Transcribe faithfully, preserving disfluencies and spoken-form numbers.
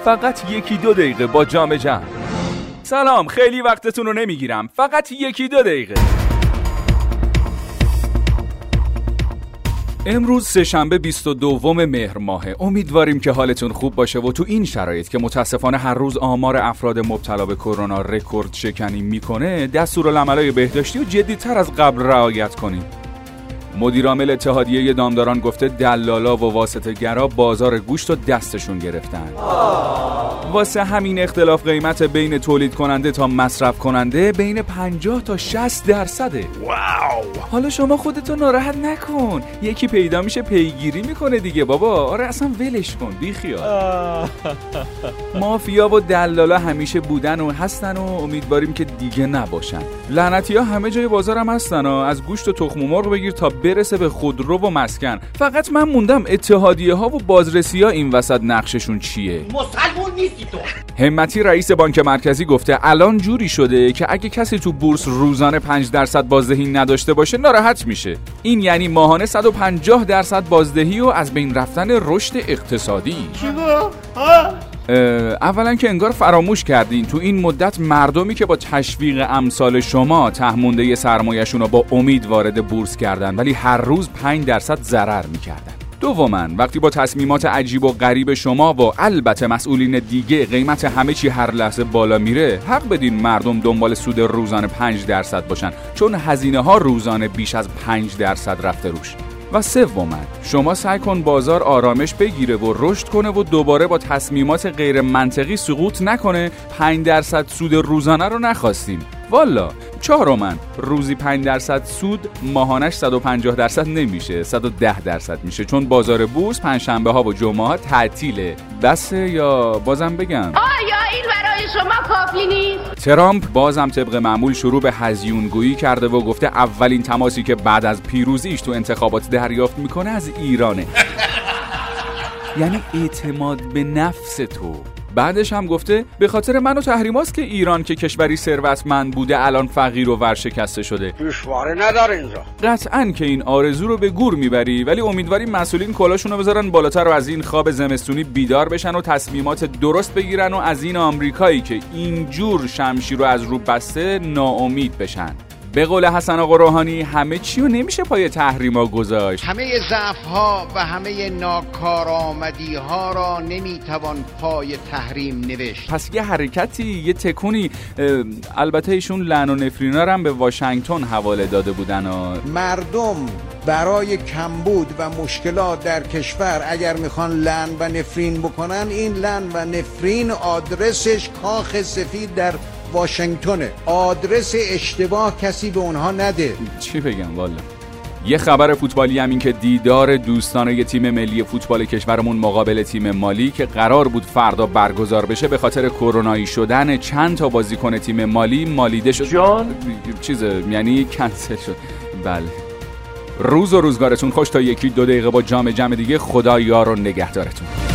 فقط یکی دو دقیقه با جام جم. سلام، خیلی وقتتون رو نمیگیرم، فقط یکی دو دقیقه. امروز سه‌شنبه بیست و دوم مهر ماهه. امیدواریم که حالتون خوب باشه و تو این شرایط که متاسفانه هر روز آمار افراد مبتلا به کرونا رکورد شکنی میکنه، دستورالعملای بهداشتی رو جدی‌تر از قبل رعایت کنید. مدیر عامل اتحادیه دامداران گفته دلالا و واسطه‌گرا بازار گوشت رو دستشون گرفتن. واسه همین اختلاف قیمت بین تولید کننده تا مصرف کننده بین پنجاه تا شصت درصده. واو! حالا شما خودتو ناراحت نکن، یکی پیدا میشه پیگیری میکنه دیگه بابا. آره اصلا ولش کن، بی خیال. مافیا و دلالا همیشه بودن و هستن و امیدواریم که دیگه نباشن. لعنتی‌ها همه جای بازارم هستن و از گوشت و تخم مرغ بگیر تا برسه به خودرو و مسکن. فقط من موندم اتحادیه ها و بازرسی ها این وسط نقششون چیه؟ مسلمون نیستی تو. همتی رئیس بانک مرکزی گفته الان جوری شده که اگه کسی تو بورس روزانه پنج درصد بازدهی نداشته باشه ناراحت میشه. این یعنی ماهانه صد و پنجاه درصد بازدهی و از بین رفتن رشد اقتصادی. چی گفت؟ اولا که انگار فراموش کردین تو این مدت مردمی که با تشویق امثال شما تهمونده سرمایه‌شون رو با امید وارد بورس کردن ولی هر روز پنج درصد ضرر می‌کردن. دوما وقتی با تصمیمات عجیب و غریب شما و البته مسئولین دیگه قیمت همه چی هر لحظه بالا میره، حق بدین مردم دنبال سود روزانه پنج درصد باشن، چون هزینه ها روزانه بیش از پنج درصد رفته روش. و سوما شما سعی کن بازار آرامش بگیره و رشد کنه و دوباره با تصمیمات غیر منطقی سقوط نکنه. پنج درصد سود روزانه رو نخواستیم والا. چهارم روزی پنج درصد سود ماهانش صد و پنجاه درصد نمیشه، صد و ده درصد میشه، چون بازار بورس پنجشنبه ها و جمعه ها تعطیله. بسه یا بازم بگم؟ آیا این برای شما کافی نیست؟ ترامپ بازم طبق معمول شروع به هزیونگویی کرده و گفته اولین تماسی که بعد از پیروزیش تو انتخابات دریافت میکنه از ایرانه. یعنی اعتماد به نفس تو. بعدش هم گفته به خاطر من و تحریماست که ایران که کشوری ثروتمند بوده الان فقیر و ورشکسته شده. دشواره نداره اینجا. قطعاً که این آرزو رو به گور میبری، ولی امیدواریم مسئولین کلاشون رو بذارن بالاتر و از این خواب زمستونی بیدار بشن و تصمیمات درست بگیرن و از این آمریکایی که اینجور شمشیر رو از رو بسته ناامید بشن. به قول حسن آقا روحانی همه چی رو نمیشه پای تحریما گذاشت. همه ضعف‌ها و همه ناکارآمدی‌ها را نمیتوان پای تحریم نوشت. پس یه حرکتی، یه تکونی. البته ایشون لعن و نفرینا رو هم به واشنگتن حواله داده بودن و مردم برای کمبود و مشکلات در کشور اگر میخوان لعن و نفرین بکنن، این لعن و نفرین آدرسش کاخ سفید در واشنگتونه. آدرس اشتباه کسی به اونها نده. چی بگم والا. یه خبر فوتبالی هم این که دیدار دوستانه یه تیم ملی فوتبال کشورمون مقابل تیم مالی که قرار بود فردا برگزار بشه به خاطر کرونایی شدن چند تا بازیکن تیم مالی مالیده شد. جان چیزه یعنی کنسل شد. بله. روز و روزگارتون خوش تا یکی دو دقیقه با جام جم دیگه. خدا یار و نگهدارتون.